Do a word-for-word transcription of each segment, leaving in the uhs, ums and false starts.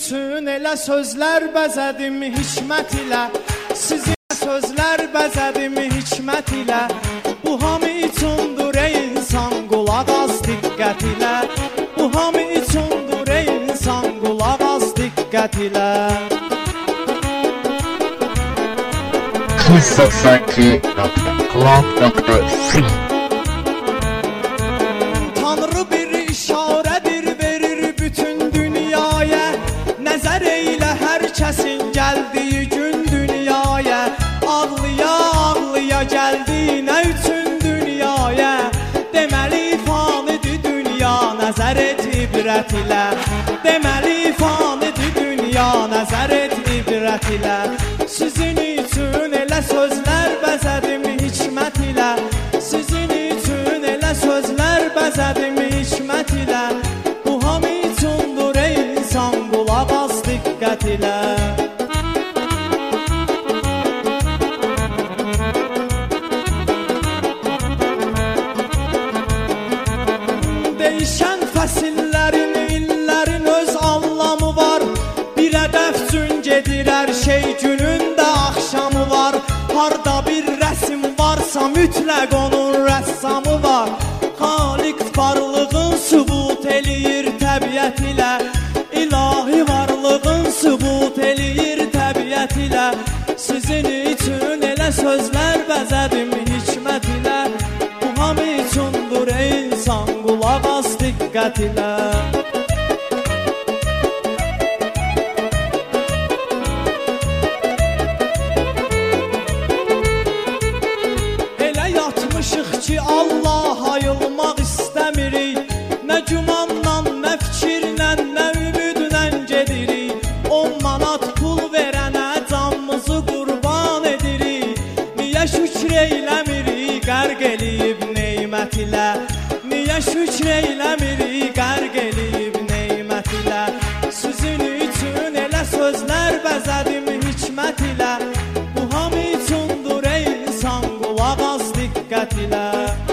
üçün elə sözlər bəzədim hikmət ilə. Sizin sözlər bəzədim hikmət ilə. Bu hamı üçündür ey insan, qulaq az diqqət ilə. Bu hamı üçündür ey insan, qulaq az diqqət ilə. Kiss Society nokta club nokta c Tanrı bir işarədir verir bütün dünyaya. Nəzər eylə hər kəsin gəldiyi gün dünyaya. Ağlıya ağlıya gəldi nə üçün dünyaya. Deməli fanidir dünya, nəzər et ibrət ilə. Deməli fanidir dünya, nəzər et ibrət ilə. Sizin üçün elə sözlər bəzədim hikmət ilə. Sizin üçün elə sözlər bəzədim hikmət ilə. Bu hamı üçündür ey insan, qulaq az diqqət ilə. Değişən fəsillərin, illərin öz anlamı var. Bir hədəf üçün gedir hər şey, günün də axşamı var. Harda bir rəsm varsa mütləq onun rəssamı var. Xaliq varlığın sübut eləyir təbiət ilə. İlahi varlığın sübut eləyir təbiət ilə. Sizin üçün elə sözlər bəzədim hikmət ilə. Bu hamı üçündür ey insan, qulaq az diqqət ilə. Elə yatmışıq ki Allah ayılmaq istəmirik. Nə gümanla, nə fikirlə, nə ümidlə gedirik. On manat pul verənə canımızı qurban edirik. Niyə şükr eyləmirik qərq eləyib neymət ilə. Niyə şükr eyləmirik qərq eləyib neymət ilə. Sizin üçün elə sözlər bəzədim hikmət ilə. Bu hamı üçündür ey insan, qulaq az diqqət ilə.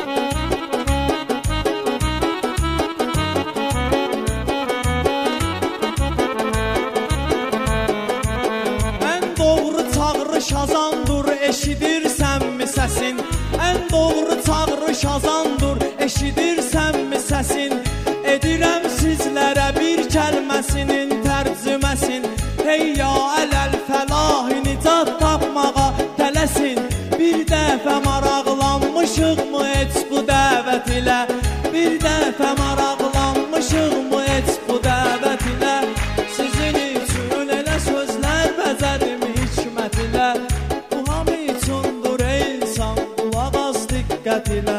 Ən doğru çağırış azandır, eşidirsənmi səsin? Ən doğru çağırış azandır, eşidirsənmi səsin? Edirəm sizlərə bir kəlməsinin tərcüməsin. Hey ya ələl fəlahi nicat tapmağa tələsin. Bir dəfə maraqlanmışıq mı heç bu dəvət ilə? Bir dəfə maraqlanmışıq mı heç bu dəvət ilə? Sizin üçün elə sözlər bəzədim hikmət ilə. Bu hamı üçündür ey insan, qulaq az diqqət ilə.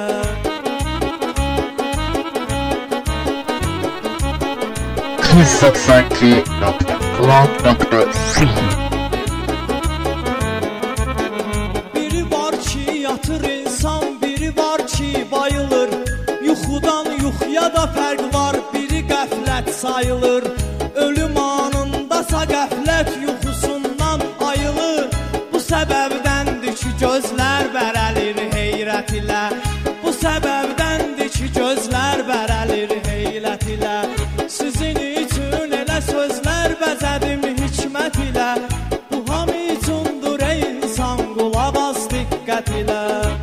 Kiss Society nokta club nokta c Biri var ki yatır insan, biri var ki bayılır. Yuxudan yuxuya da fərq var, biri qəflət sayılır. Ölüm anındasa qəflət yuxusundan ayılır. Bu səbəbdəndir ki gözlər bərəlir heyrət ilə. Bu səbəbdəndir ki gözlər bərəlir heyrət ilə. Sizin üçün elə sözlər bəzədim hikmət ilə. Bu hamı üçündür ey insan, qulaq az diqqət ilə.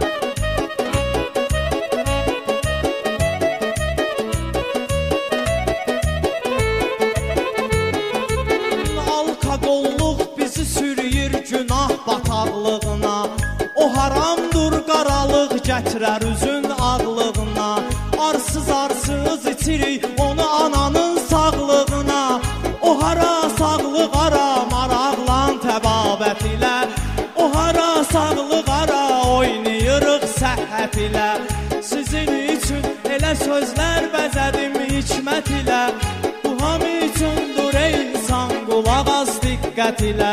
Alkaqolluq bizi sürüyür günah bataqlığına. O haramdır, qaralıq gətirər üzün ağlığına. Arsız arsız itirik onu ananın sağlığına. O hara sağlıq ara, maraqlan təbabət ilə. O hara sağlıq ara, oynayırıq səhhət ilə. Sizin üçün elə sözlər bəzədim hikmət ilə. Bu hamı üçündür ey insan, qulaq az diqqət ilə.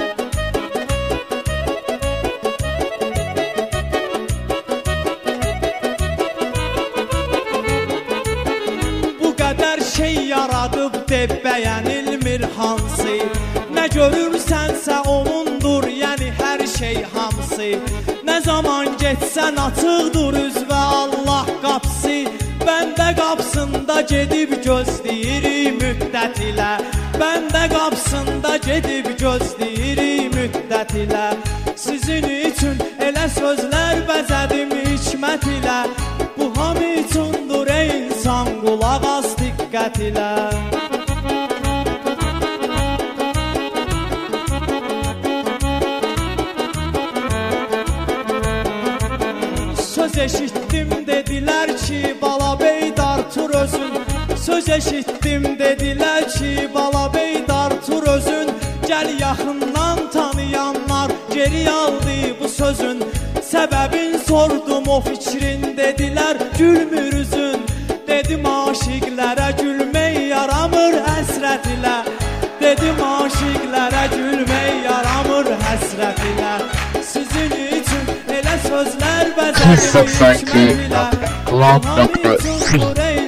Bu qədər şey yaradıb deb bəyənilmir hansı. Nə görürsənsə onundur, yəni hər şey hamısı. Nə zaman getsən açıqdır üzvə Allah qapısı. Bəndə qapısında gedib gözləyirik müddət ilə. bəndə qapısında gedib gözləyirik müddət ilə. Sizin üçün elə sözlər bəzədim hikmət ilə. Bu hamı üçündür ey insan, qulaq as diqqət ilə. Söz eşitdim dedilər ki, bala beydar tur özün. Söz eşitdim dedilər ki, bala beydar tur özün. Gəl yaxından tanıyanlar geri aldı bu sözün. Səbəbin sordum o fikrin, dedilər gülmür üzün. Dedim aşiqlərə gülmək yaramır həsrət ilə. Dedim aşiqlərə gülmək yaramır həsrət ilə. Sizin üçün elə sözlər bəzədim hikmət ilə. Cloud Doctor C.